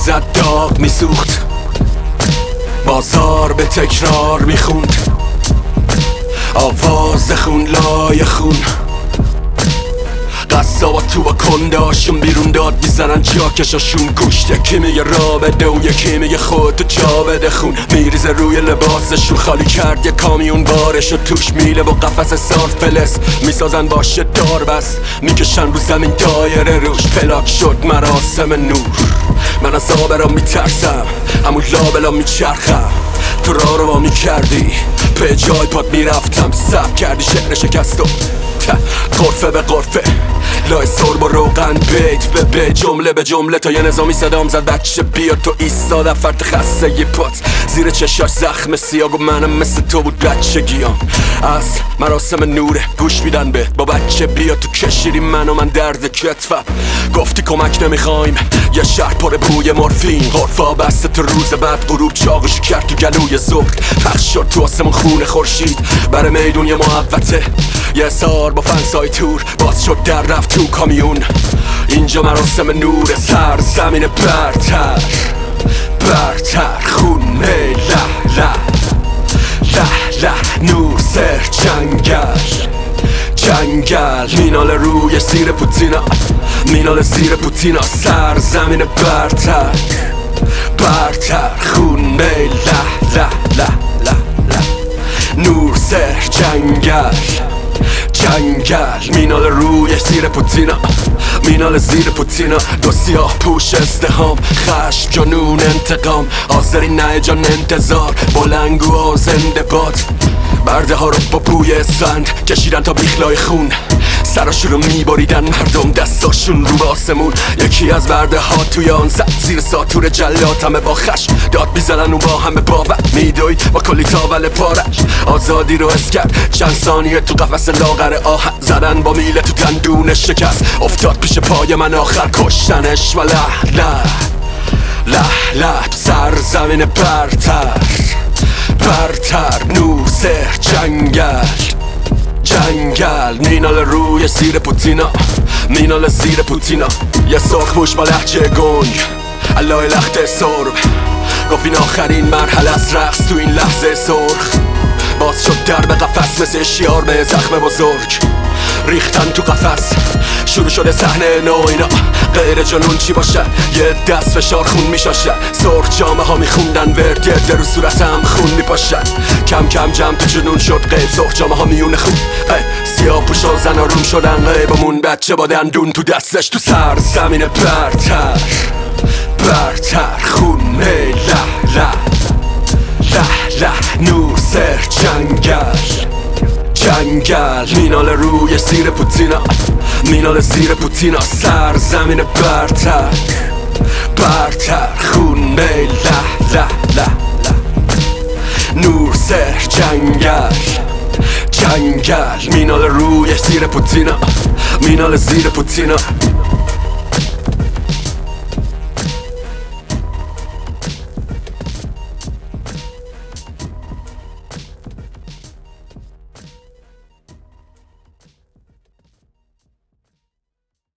میزد داغ میسوخت، بازار به تکرار میخوند، آواز خون لای خون. قصابا تو با کنداشون بیرون داد میزنن جاکشاشون گوشت. یکی میگه را بده و یکی میگه خودتو جا بده. خون میریزه روی لباسشون، خالی کرد یه کامیون بارشو توش میله با قفس سار فلس میسازن باشه دار بس میکشن رو زمین دایره روش. پلاک شد مراسم نور، من از آبرا میترسم همون لابلا میچرخم. تو را رو میکردی به جای پاد میرفتم، سب کردی شعر شکستو غرفه به غرفه لای سرب و روغن بیت به بیت جمله به جمله تا یه نظامی صدام زد بچه بیا. تو ایستادم فرد خسته یه پات زیر چشاش زخم سیاه و منم مثل تو بود بچگیام. از مراسم نوره گوش میدن به با بچه بیا. تو کشیدی من و من درد کتفم، گفتی کمک نمیخوایم یه شهر پر بوی مورفین. غرفا بسته تو روز بعد غروب چاقشو کرد تو گلوی ظهر. پخش شد تو آسمون خون خورشید بر میدون یه محوطه، یه سار با فنسای تور باز شد در رفت تو کامیون. اینجا مراسم نور سر زمین برتر برتر خونه له له له له نور سر جنگل جنگل مینال روی زیر پوتینا، مینال زیر پوتینا سر زمین برتر برتر خونه له له له له له نور سر جنگل جنگل مینال روی زیر پوتینا، مینال زیر پوتینا. دو سیاه پوش ازدهام، خشم جنون انتقام، آذری نه جان انتظار، بلنگو و زنده باد. برده ها رو با بوی اسفند کشیدن تا بیخلای خون، سراشون رو میبریدن مردم دستاشون رو به آسمون. یکی از برده ها توی آن زد زیر ساتور جلات، همه با خشم داد میزنن و با همه باور میدوید با کلی تاول پارش. آزادی رو حس کرد چند ثانیه تو قفس لاغر آهن، زدن با میله تو دندون شکست، افتاد پیش پای من آخر کشتنش و له له له له تو سر زمین برتر برتر نور سر جنگل جنگل مینال روی زیر پوتینا، مینال زیر پوتینا. یه سرخ موش با لحجه گنگ علای لخت سرب گفت این آخرین مرحله از رقص تو این لحظه سرخ. باز شد در به قفس مثل شیار به زخم بزرگ، ریختن تو قفس شروع شده صحنه نو. اینا غیر جنون چی باشه یه دست فشار خون میشاشن، سرخ جامعه ها میخوندن ورد یه در رو صورت هم خون میپاشن. کم کم جمع تو جنون شد غیب، سرخ جامعه ها میونه خون سیاه پوشا زن روم شدن غیبمون. بچه با دندون تو دستش تو سر زمین برتر برتر خونه له له له له نور سر جنگل جنگل مینال روی زیر پوتینا، مینال زیر پوتینا سر زمین برتر برتر خونه له له له له نور سر جنگل جنگل مینال روی زیر پوتینا، مینال زیر پوتینا.